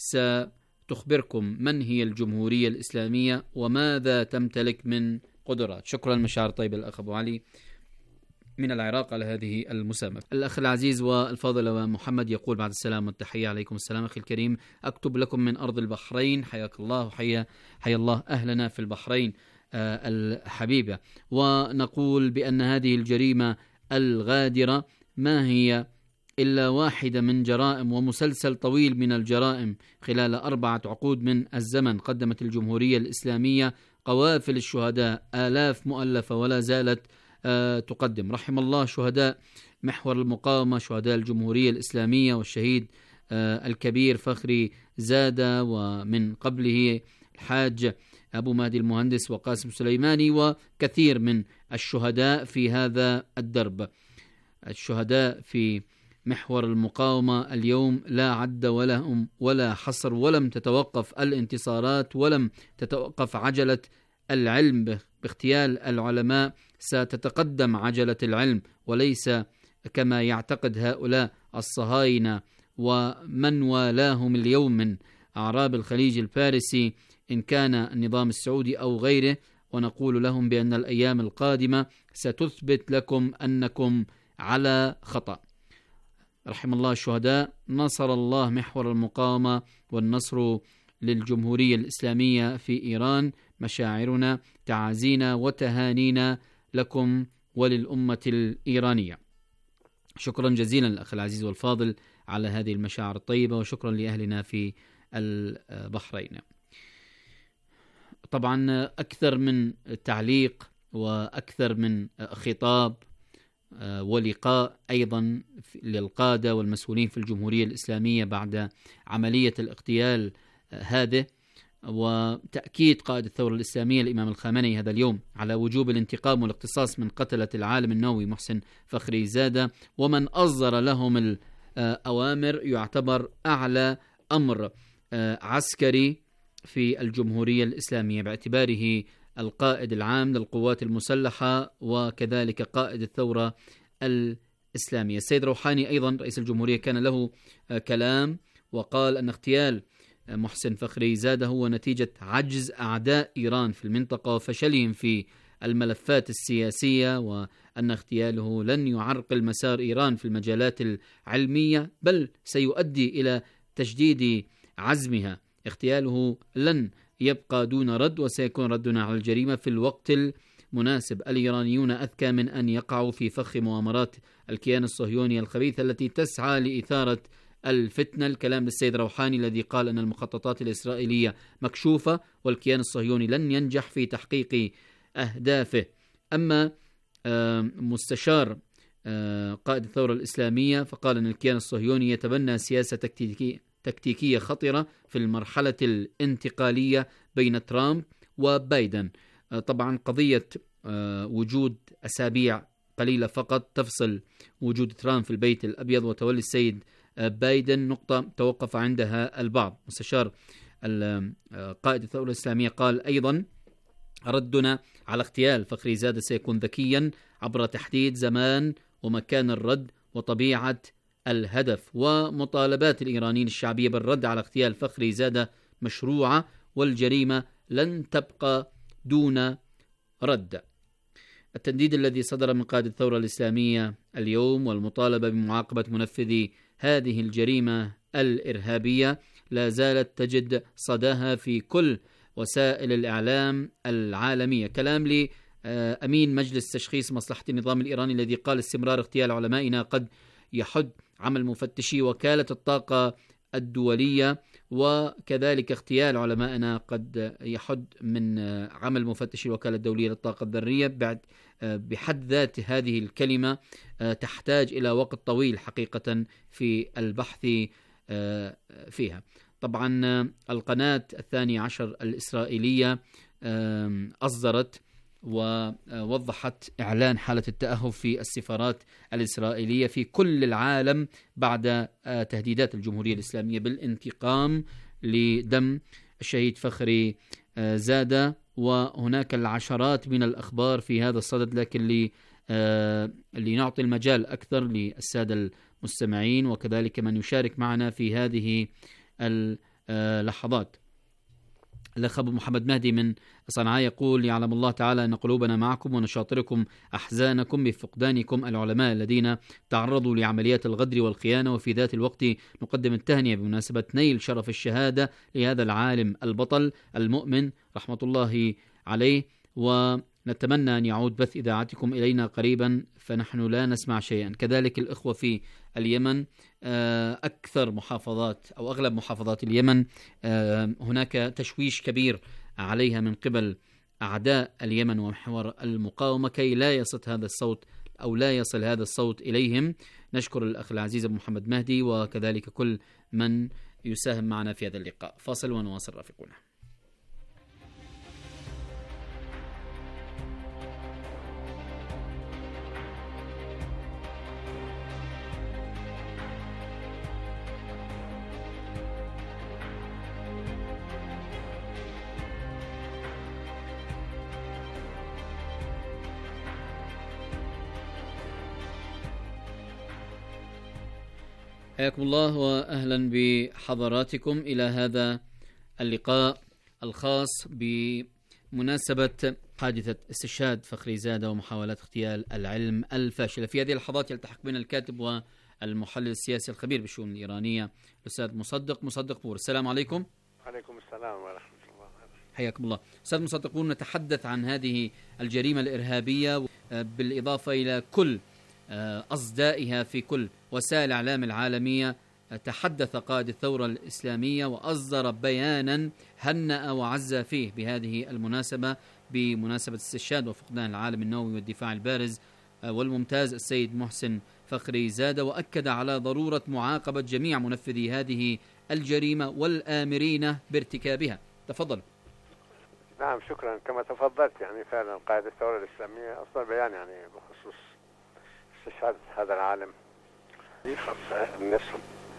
E: ستخبركم من هي الجمهورية الإسلامية وماذا تمتلك من قدرات. شكرا، مشاعر طيب الأخ أبو علي من العراق على هذه المساهمة. الأخ العزيز والفاضل محمد يقول: بعد السلام والتحية. عليكم السلام أخي الكريم، أكتب لكم من أرض البحرين، حياك الله وحيا الله أهلنا في البحرين الحبيبة. ونقول بأن هذه الجريمة الغادرة ما هي إلا واحدة من جرائم ومسلسل طويل من الجرائم خلال 4 عقود من الزمن. قدمت الجمهورية الإسلامية قوافل الشهداء، آلاف مؤلفة ولا زالت تقدم. رحم الله شهداء محور المقاومة، شهداء الجمهورية الإسلامية، والشهيد الكبير فخري زادة، ومن قبله الحاج أبو مهدي المهندس وقاسم سليماني، وكثير من الشهداء في هذا الدرب. الشهداء في محور المقاومة اليوم لا عد ولهم ولا حصر، ولم تتوقف الانتصارات ولم تتوقف عجلة العلم. باغتيال العلماء ستتقدم عجلة العلم، وليس كما يعتقد هؤلاء الصهاينة ومن والاهم اليوم من أعراب الخليج الفارسي، إن كان النظام السعودي أو غيره. ونقول لهم بأن الأيام القادمة ستثبت لكم أنكم على خطأ. رحم الله الشهداء، نصر الله محور المقاومة، والنصر للجمهورية الإسلامية في إيران. مشاعرنا، تعازينا وتهانينا لكم وللأمة الإيرانية. شكرا جزيلا الأخ العزيز والفاضل على هذه المشاعر الطيبة، وشكرا لأهلنا في البحرين. طبعا أكثر من تعليق وأكثر من خطاب ولقاء أيضا للقادة والمسؤولين في الجمهورية الإسلامية بعد عملية الاغتيال هذه، وتأكيد قائد الثورة الإسلامية الإمام الخامنئي هذا اليوم على وجوب الانتقام والاقتصاص من قتلة العالم النووي محسن فخري زادة، ومن أصدر لهم الأوامر يعتبر أعلى أمر عسكري في الجمهورية الإسلامية، باعتباره القائد العام للقوات المسلحة وكذلك قائد الثورة الإسلامية. السيد روحاني أيضا رئيس الجمهورية كان له كلام، وقال أن اغتيال محسن فخري زادة هو نتيجة عجز أعداء إيران في المنطقة وفشلهم في الملفات السياسية، وأن اغتياله لن يعرقل مسار إيران في المجالات العلمية، بل سيؤدي إلى تجديد عزمها. اغتياله لن يبقى دون رد، وسيكون ردنا على الجريمة في الوقت المناسب. الإيرانيون أذكى من أن يقعوا في فخ مؤامرات الكيان الصهيوني الخبيثة التي تسعى لإثارة الفتنة. الكلام للسيد روحاني الذي قال أن المخططات الإسرائيلية مكشوفة والكيان الصهيوني لن ينجح في تحقيق أهدافه. أما مستشار قائد الثورة الإسلامية فقال أن الكيان الصهيوني يتبنى سياسة تكتيكية خطرة في المرحلة الانتقالية بين ترامب وبايدن. طبعا قضية وجود أسابيع قليلة فقط تفصل وجود ترامب في البيت الأبيض وتولي السيد بايدن نقطة توقف عندها البعض. مستشار قائد الثورة الإسلامية قال أيضا ردنا على اغتيال فخري زادة سيكون ذكيا عبر تحديد زمان ومكان الرد وطبيعة الهدف، ومطالبات الإيرانيين الشعبية بالرد على اغتيال فخري زادة مشروعة، والجريمة لن تبقى دون رد. التنديد الذي صدر من قائد الثورة الإسلامية اليوم والمطالبة بمعاقبة منفذي هذه الجريمة الإرهابية لا زالت تجد صداها في كل وسائل الإعلام العالمية. كلام لأمين مجلس تشخيص مصلحة النظام الإيراني الذي قال استمرار اغتيال علمائنا قد يحد عمل مفتشي وكالة الطاقة الدولية، وكذلك اغتيال علمائنا قد يحد من عمل مفتشي الوكالة الدولية للطاقة الذرية. بحد ذات هذه الكلمة تحتاج إلى وقت طويل حقيقة في البحث فيها. طبعا القناة 12 الإسرائيلية أصدرت ووضحت إعلان حالة التأهب في السفارات الإسرائيلية في كل العالم بعد تهديدات الجمهورية الإسلامية بالانتقام لدم الشهيد فخري زادة، وهناك العشرات من الأخبار في هذا الصدد، لكن لنعطي المجال أكثر للسادة المستمعين وكذلك من يشارك معنا في هذه اللحظات. الأخ أبو محمد مهدي من صنعاء يقول: يعلم الله تعالى أن قلوبنا معكم ونشاطركم أحزانكم بفقدانكم العلماء الذين تعرضوا لعمليات الغدر والخيانة، وفي ذات الوقت نقدم التهنئة بمناسبة نيل شرف الشهادة لهذا العالم البطل المؤمن رحمة الله عليه، ونتمنى أن يعود بث إذاعتكم إلينا قريبا فنحن لا نسمع شيئا. كذلك الإخوة في اليمن، أكثر محافظات أو أغلب محافظات اليمن هناك تشويش كبير عليها من قبل أعداء اليمن ومحور المقاومة كي لا يصل هذا الصوت إليهم. نشكر الأخ العزيز أبو محمد مهدي وكذلك كل من يساهم معنا في هذا اللقاء. فاصل ونواصل رافقونا. حياكم الله وأهلا بحضراتكم إلى هذا اللقاء الخاص بمناسبة حادثة استشهاد فخري زادة ومحاولات اغتيال العلم الفاشلة. في هذه اللحظات يلتحق بنا الكاتب والمحلل السياسي الخبير بالشؤون الإيرانية الأستاذ مصدق بور. السلام عليكم.
I: عليكم السلام ورحمة الله.
E: حياكم الله. أستاذ مصدق بور، نتحدث عن هذه الجريمة الإرهابية بالإضافة إلى كل أصدائها في كل وسائل الإعلام العالمية. تحدث قائد الثورة الإسلامية وأصدر بيانا هنأ وعز فيه بهذه المناسبة، بمناسبة استشهاد وفقدان العالم النووي والدفاع البارز والممتاز السيد محسن فخري زادة، وأكد على ضرورة معاقبة جميع منفذي هذه الجريمة والآمرين بارتكابها. تفضل.
I: نعم شكرا. كما تفضلت يعني فعلا قائد الثورة الإسلامية أصدر بيان يعني بخصوص استشهاد هذا العالم خاصة النصر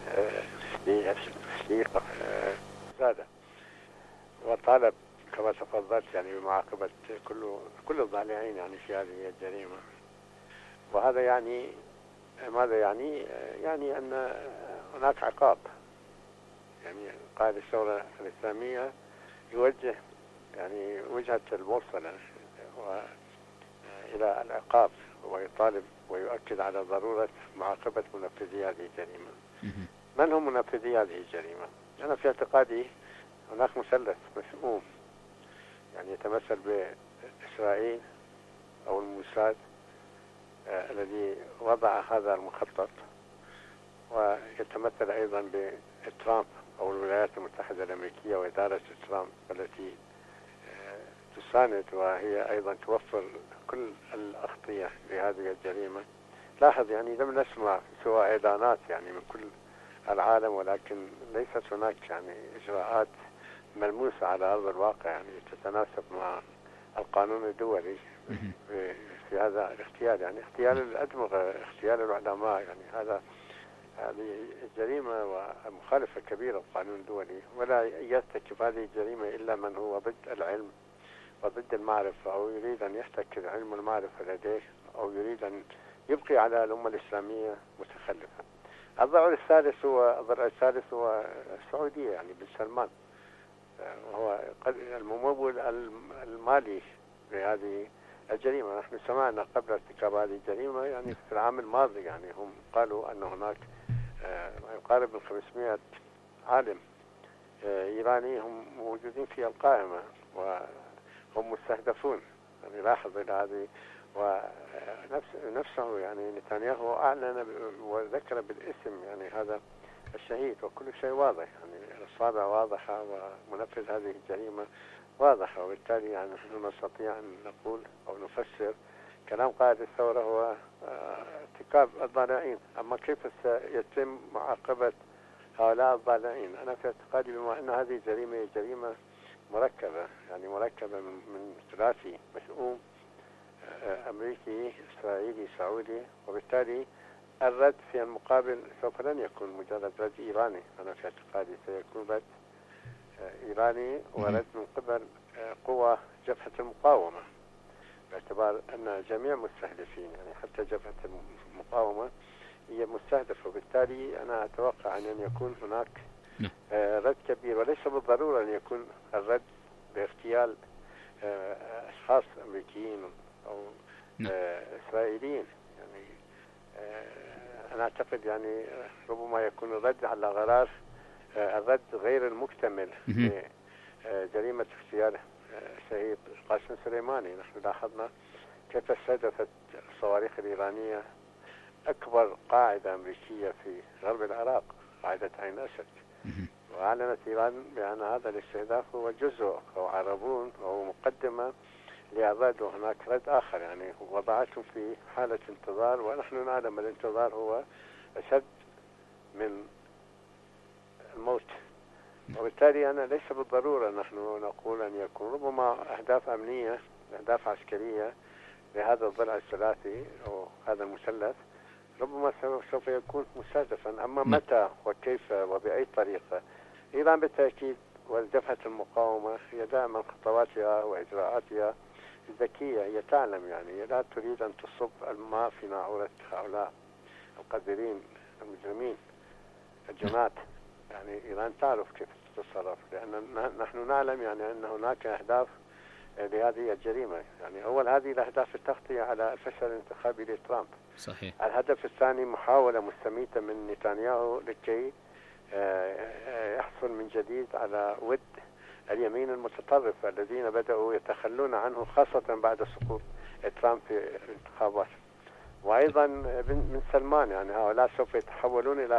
I: زادة، وطالب كما تفضلت يعني بمعاقبة كل الضالعين يعني في هذه الجريمة. وهذا يعني ماذا يعني؟ يعني أن هناك عقاب. يعني قائد الثورة الإسلامية يوجه يعني وجهة المرسلة إلى العقاب، ويطالب ويؤكد على ضرورة معاقبة منفذي هذه الجريمة. من هم منفذي هذه الجريمة؟ أنا في اعتقادي هناك مثلث مسموم يعني يتمثل بإسرائيل أو الموساد الذي وضع هذا المخطط، ويتمثل أيضا بترامب أو الولايات المتحدة الأمريكية وإدارة ترامب التي تساند وهي أيضا توفر كل الأغطية لهذه الجريمة. لاحظ يعني لم نسمع سوى إعلانات يعني من كل العالم، ولكن ليست هناك يعني إجراءات ملموسة على أرض الواقع يعني تتناسب مع القانون الدولي في هذا الاغتيال. يعني اغتيال الأدمغة، اغتيال العلماء، يعني هذه الجريمة ومخالفة كبيرة للقانون الدولي، ولا يرتكب هذه الجريمة إلا من هو ضد العلم
J: وضد المعرفة، أو يريد أن يحتكر علم المعرفة لديه، أو يريد أن يبقي على الأمة الإسلامية متخلفة. الضرر الثالث هو السعودية، يعني بن سلمان، وهو الممول المالي لهذه الجريمة. نحن سمعنا قبل ارتكاب هذه الجريمة يعني في العام الماضي، يعني هم قالوا أن هناك ما يقارب من 500 عالم إيراني هم موجودين في القائمة وهم مستهدفون. يعني لاحظ إلى هذه، ونفسه يعني نتنياهو أعلن وذكر بالاسم يعني هذا الشهيد، وكل شيء واضح، يعني الأصابع واضحة ومنفذ هذه الجريمة واضحة. وبالتالي يعني نحن نستطيع أن نقول أو نفسر كلام قائد الثورة هو ارتكاب الضالعين. أما كيف سيتم معاقبة هؤلاء الضالعين؟ أنا في اعتقادي بما أن هذه جريمة مركبة، يعني مركبة من ثلاثي مشؤوم، أمريكي إسرائيلي سعودي، وبالتالي الرد في المقابل سوف لن يكون مجرد رد إيراني. أنا في اعتقادي سيكون رد إيراني ورد من قبل قوى جبهة المقاومة، باعتبار أن جميع مستهدفين، يعني حتى جبهة المقاومة هي مستهدفة. وبالتالي أنا أتوقع أن يكون هناك رد كبير، وليس بالضرورة أن يكون الرد باغتيال أشخاص أمريكيين أو إسرائيليين. يعني أنا أعتقد يعني ربما يكون الرد على غرار الرد غير المكتمل لجريمة اغتيال الشهيد قاسم سليماني. نحن لاحظنا كيف استهدفت الصواريخ الإيرانية أكبر قاعدة أمريكية في غرب العراق، قاعدة عين أسد، وأعلنت إيران بأن هذا الاستهداف هو جزء أو عربون أو مقدمة لإعداد هناك رد آخر، يعني وضعتهم في حالة انتظار، ونحن نعلم الانتظار هو أشد من الموت. وبالتالي أنا ليس بالضرورة نحن نقول أن يكون، ربما أهداف أمنية، أهداف عسكرية لهذا الضلع الثلاثي أو هذا المثلث، ربما سوف يكون مستهدفا. أما متى وكيف وبأي طريقة، إيران بالتأكيد والجبهة المقاومة هي دائما خطواتها وإجراءاتها ذكية، هي تعلم، يعني هي لا تريد أن تصب الماء في ناعورة هؤلاء القذرين المجرمين الجماعات. يعني إيران تعرف كيف تتصرف، لأن نحن نعلم يعني أن هناك أهداف لهذه الجريمة. يعني أول هذه الأهداف التغطية على الفشل الانتخابي لترامب.
E: صحيح.
J: الهدف الثاني محاولة مستميتة من نتنياهو لكي يحصل من جديد على ود اليمين المتطرف الذين بدأوا يتخلون عنه، خاصة بعد سقوط ترامب في الانتخابات. وأيضا بن سلمان، يعني هؤلاء سوف يتحولون إلى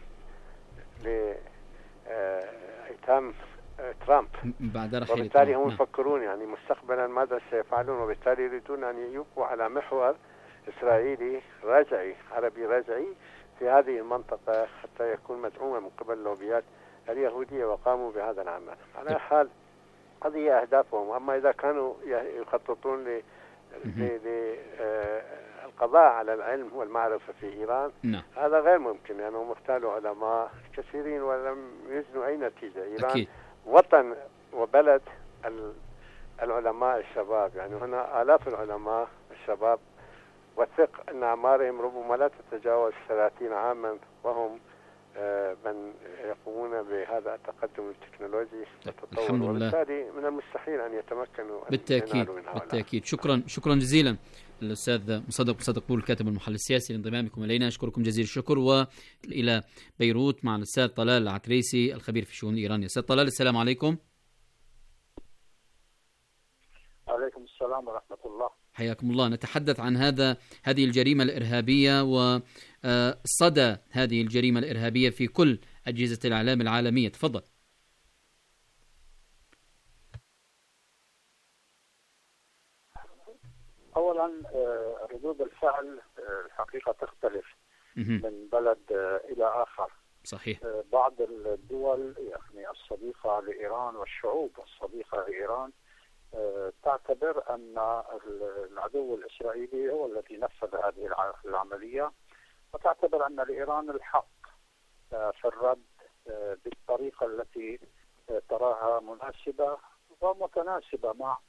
J: أيتام ترامب
E: بعد رحيل،
J: وبالتالي هم يفكرون يعني مستقبلا ماذا سيفعلون، وبالتالي يريدون أن يبقوا على محور إسرائيلي راجعي، عربي راجعي في هذه المنطقة، حتى يكون مدعوما من قبل اللوبيات اليهودية، وقاموا بهذا العمل. على حال هذه أهدافهم. أما إذا كانوا يخططون للقضاء على العلم والمعرفة في إيران، هذا غير ممكن، لأنهم اغتالوا علماء كثيرين ولم يجنوا أي نتيجة. إيران أكيد وطن وبلد العلماء الشباب، يعني هنا آلاف العلماء الشباب، وثق أن أعمارهم ربما لا تتجاوز 30 عاما، وهم من يقومون بهذا التقدم التكنولوجي والتطور، وبالتالي من المستحيل أن يتمكنوا
E: بالتأكيد. شكرا جزيلا الأستاذ مصدق بول، الكاتب المحلل السياسي، لانضمامكم إلينا. أشكركم جزيل الشكر. وإلى بيروت مع الأستاذ طلال العتريسي، الخبير في الشؤون الإيرانية. أستاذ طلال، السلام عليكم.
F: عليكم السلام ورحمة الله.
E: حياكم الله. نتحدث عن هذه الجريمة الإرهابية وصدى هذه الجريمة الإرهابية في كل أجهزة الإعلام العالمية. تفضل.
F: أولا ردود الفعل الحقيقة تختلف من بلد إلى آخر.
E: صحيح.
F: بعض الدول يعني الصديقة لإيران والشعوب الصديقة لإيران تعتبر أن العدو الإسرائيلي هو الذي نفذ هذه العملية، وتعتبر أن لإيران الحق في الرد بالطريقة التي تراها مناسبة ومتناسبة مع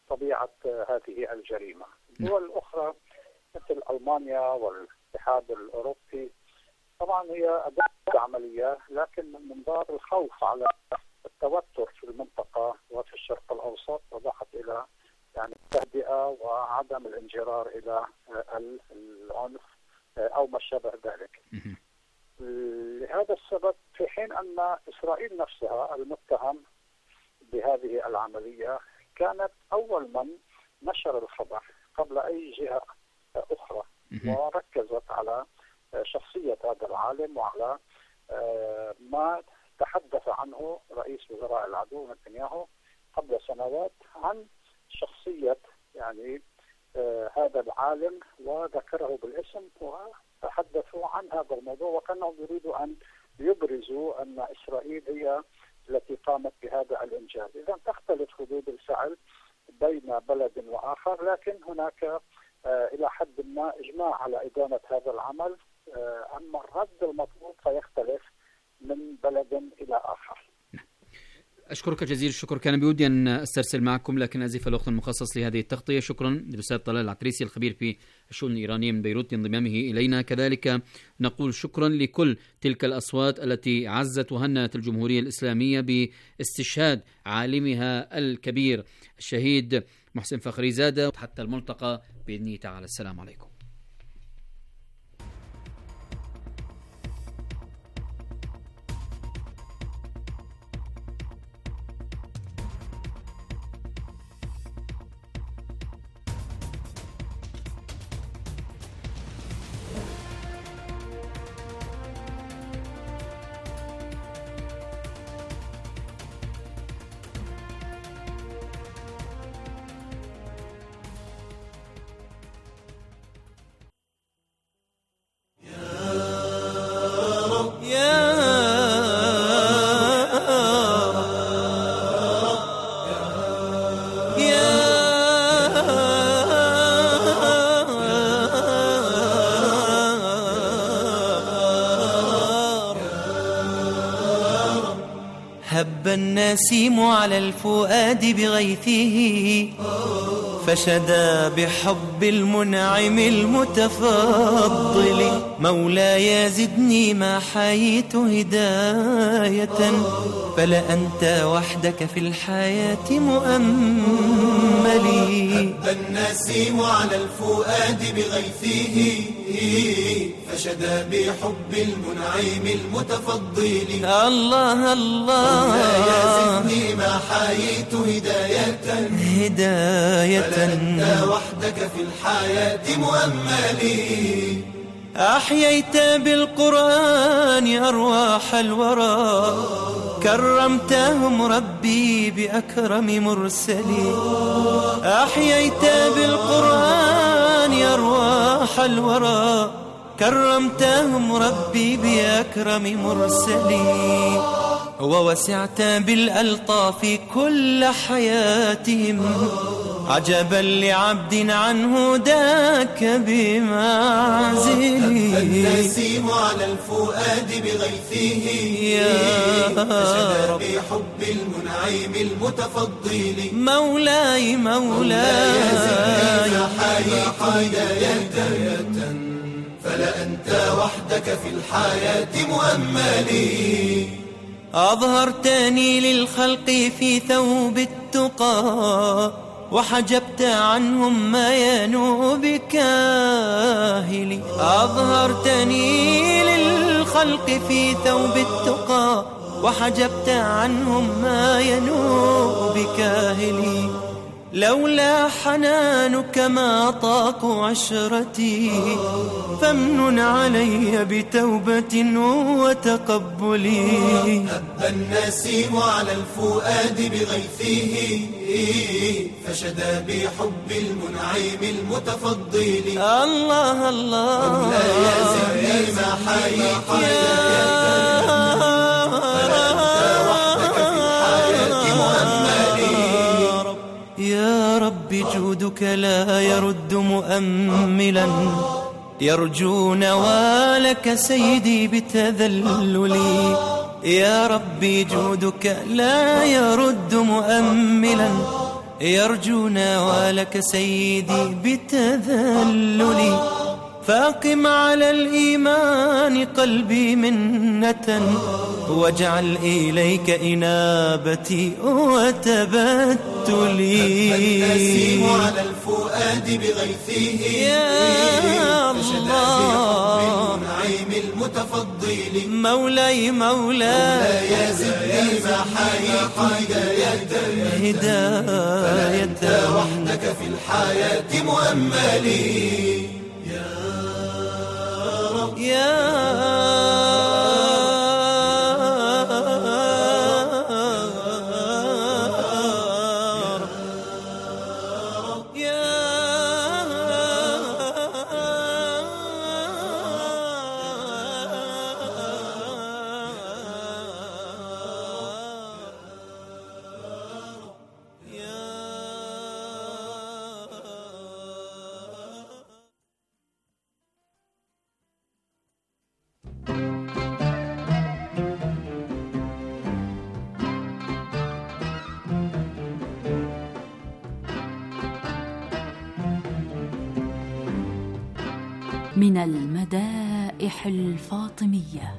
F: طبيعة هذه الجريمة. دول أخرى مثل ألمانيا والاتحاد الأوروبي طبعا هي أداة عملية، لكن من باب الخوف على التوتر في المنطقة وفي الشرق الأوسط وضعت إلى يعني التهدئة وعدم الانجرار إلى العنف أو ما شابه ذلك. لهذا السبب في حين أن إسرائيل نفسها المتهم بهذه العملية كانت أول من نشر الخبر قبل أي جهة أخرى، وركزت على شخصية هذا العالم وعلى ما تحدث عنه رئيس وزراء العدو نتنياهو قبل سنوات عن شخصية يعني هذا العالم، وذكره بالاسم وتحدثوا عن هذا الموضوع، وكانوا يريدوا أن يبرزوا أن إسرائيل هي التي قامت بهذا الإنجاز. إذا تختلف حدود الفعل بين بلد وآخر، لكن هناك إلى حد ما إجماع على إدانة هذا العمل، أما الرد المطلوب فيختلف من بلد إلى آخر.
E: أشكرك جزيل الشكر. كان بودي أن أسترسل معكم لكن أزف الوقت المخصص لهذه التغطية. شكرا للأستاذ طلال العتريسي الخبير في الشؤون الإيرانية من بيروت لانضمامه إلينا. كذلك نقول شكرا لكل تلك الأصوات التي عزت وهنت الجمهورية الإسلامية باستشهاد عالمها الكبير الشهيد محسن فخريزادة. حتى الملتقى بإذنه تعالى. السلام عليكم.
K: هب النسيم على الفؤاد بغيثه فشدا بحب المنعم المتفضل. مولاي زدني ما حييت هداية فلأنت وحدك في الحياة مؤملي.
L: هب النسيم على الفؤاد بغيثه فشدا بحب المنعم المتفضل.
K: الله الله
L: زدني ما حييت هداية
K: فلأنت
L: وحدك في الحياة مؤملي.
K: أحييت بالقرآن أرواح الورى كرمتهم ربي بأكرم مرسلي. أحييت بالقرآن أرواح الورى كرمتهم ربي بأكرم مرسلي. ووسعت بالألطاف كل حياتهم عجبا لعبد عن هداك بمعزلي.
L: النسيم على الفؤاد بغيثه فشدا بحب المنعم المتفضل.
K: مولاي
L: زدني حييت هداية فلأنت وحدك في الحياة مؤملي.
K: أظهرتني للخلق في ثوب التقى وحجبت عنهم ما ينوء بكاهلي. أظهرتني للخلق في ثوب التقى وحجبت عنهم ما ينوء بكاهلي. لولا حنانك ما طاقوا عشرتي فامنن علي بتوبة وتقبلي.
L: هب النسيم على الفؤاد بغيثه فشدا بحب المنعم المتفضل.
K: الله الله
L: لا يزدني ما حييت
K: يا رب جودك لا يرد مؤملا يرجو نوالك سيدي بتذللي. يا رب جودك لا يرد مؤملا يرجون ولك سيدي بتذللي. فاقم على الإيمان قلبي منة، واجعل إليك إنابتي وتبتلي.
L: النسيم على الفؤاد بغيثه
K: يا الله
L: المنعم المتفضل.
K: مولاي مولاي
L: زدني محاياك هداية فأنت وحدك في الحياة مؤملي.
D: من المدائح الفاطمية.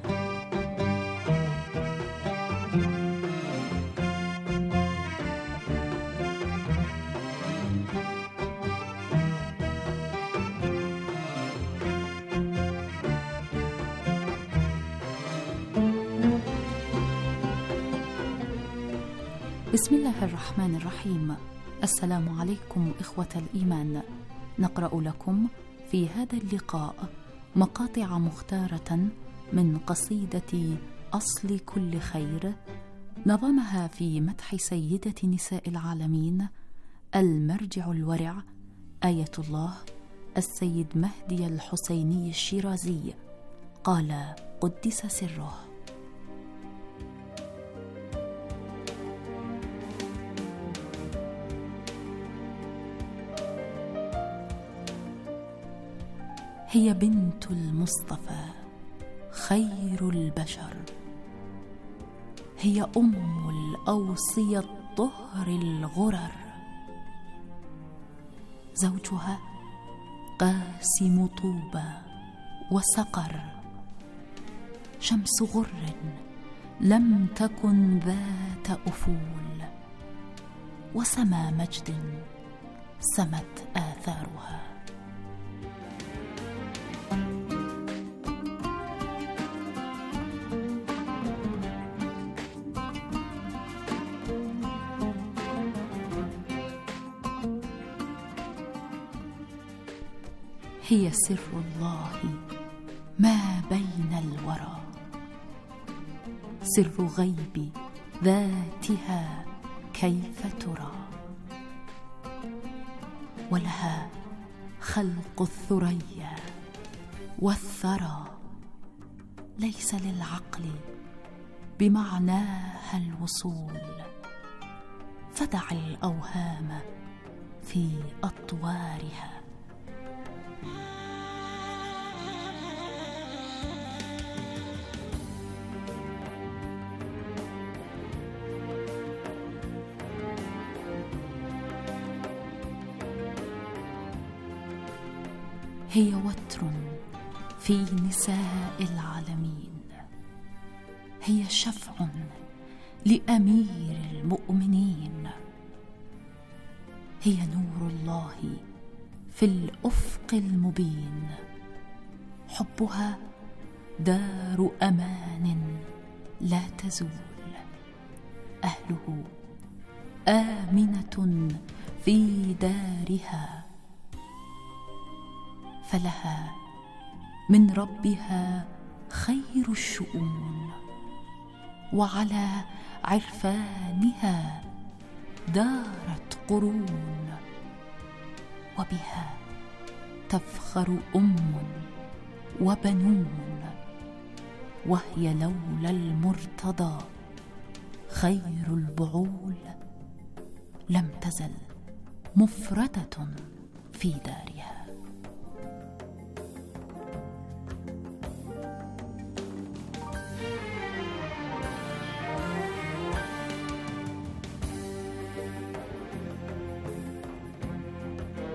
D: بسم الله الرحمن الرحيم. السلام عليكم إخوة الإيمان. نقرأ لكم في هذا اللقاء مقاطع مختارة من قصيدة أصل كل خير، نظمها في مدح سيدة نساء العالمين المرجع الورع آية الله السيد مهدي الحسيني الشيرازي. قال قدس سره: هي بنت المصطفى خير البشر، هي أم الأوصية الطهر الغرر، زوجها قاسم طوبى وسقر، شمس غر لم تكن ذات أفول، وسما مجد سمت آثارها. هي سر الله ما بين الورى، سر غيب ذاتها كيف ترى، ولها خلق الثريا والثرى، ليس للعقل بمعناها الوصول، فدع الأوهام في أطوارها. هي وتر في نساء العالمين، هي شفع لأمير المؤمنين، هي نور الله في الأفق المبين، حبها دار أمان لا تزول، أهله آمنة في دارها، فلها من ربها خير الشؤون، وعلى عرفانها دارت قرون، وبها تفخر أم وبنون، وهي لولا المرتضى خير البعول لم تزل مفردة في دارها.